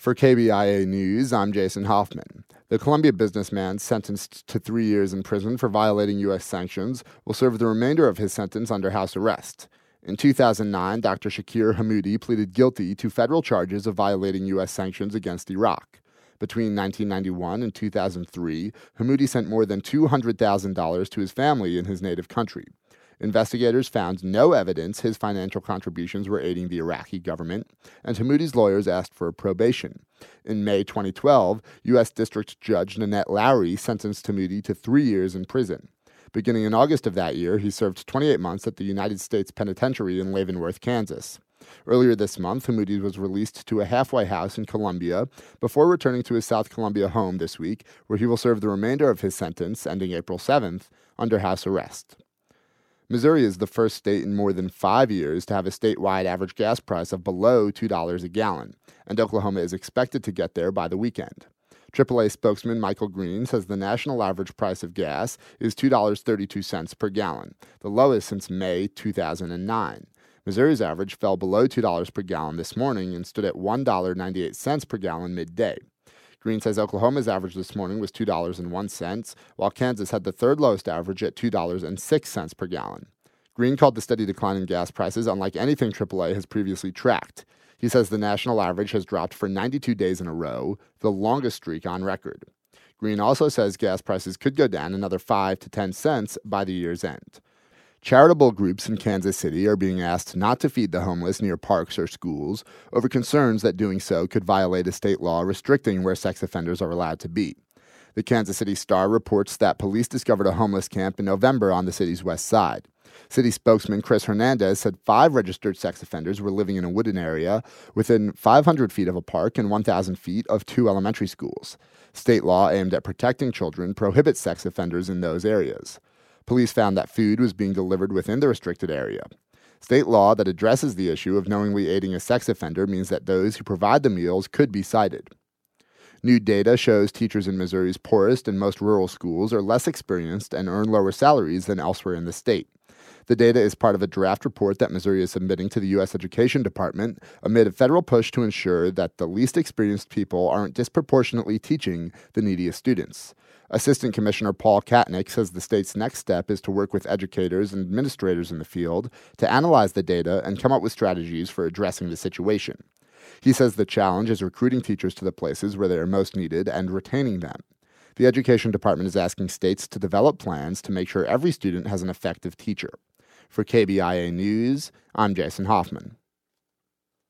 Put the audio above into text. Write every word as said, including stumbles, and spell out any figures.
For K B I A News, I'm Jason Hoffman. The Columbia businessman sentenced to three years in prison for violating U S sanctions will serve the remainder of his sentence under house arrest. In two thousand nine, Doctor Shakir Hammoudi pleaded guilty to federal charges of violating U S sanctions against Iraq. Between nineteen ninety-one and two thousand three, Hammoudi sent more than two hundred thousand dollars to his family in his native country. Investigators found no evidence his financial contributions were aiding the Iraqi government, and Hammoudi's lawyers asked for probation. In May twenty twelve, U S District Judge Nanette Lowry sentenced Hammoudi to three years in prison. Beginning in August of that year, he served twenty-eight months at the United States Penitentiary in Leavenworth, Kansas. Earlier this month, Hammoudi was released to a halfway house in Columbia before returning to his South Columbia home this week, where he will serve the remainder of his sentence, ending April seventh, under house arrest. Missouri is the first state in more than five years to have a statewide average gas price of below two dollars a gallon, and Oklahoma is expected to get there by the weekend. triple A spokesman Michael Green says the national average price of gas is two dollars and thirty-two cents per gallon, the lowest since May two thousand nine. Missouri's average fell below two dollars per gallon this morning and stood at one dollar and ninety-eight cents per gallon midday. Green says Oklahoma's average this morning was two dollars and one cent, while Kansas had the third lowest average at two dollars and six cents per gallon. Green called the steady decline in gas prices unlike anything triple A has previously tracked. He says the national average has dropped for ninety-two days in a row, the longest streak on record. Green also says gas prices could go down another five to ten cents by the year's end. Charitable groups in Kansas City are being asked not to feed the homeless near parks or schools over concerns that doing so could violate a state law restricting where sex offenders are allowed to be. The Kansas City Star reports that police discovered a homeless camp in November on the city's west side. City spokesman Chris Hernandez said five registered sex offenders were living in a wooded area within five hundred feet of a park and one thousand feet of two elementary schools. State law aimed at protecting children prohibits sex offenders in those areas. Police found that food was being delivered within the restricted area. State law that addresses the issue of knowingly aiding a sex offender means that those who provide the meals could be cited. New data shows teachers in Missouri's poorest and most rural schools are less experienced and earn lower salaries than elsewhere in the state. The data is part of a draft report that Missouri is submitting to the U S Education Department amid a federal push to ensure that the least experienced people aren't disproportionately teaching the neediest students. Assistant Commissioner Paul Katnick says the state's next step is to work with educators and administrators in the field to analyze the data and come up with strategies for addressing the situation. He says the challenge is recruiting teachers to the places where they are most needed and retaining them. The Education Department is asking states to develop plans to make sure every student has an effective teacher. For K B I A News, I'm Jason Hoffman.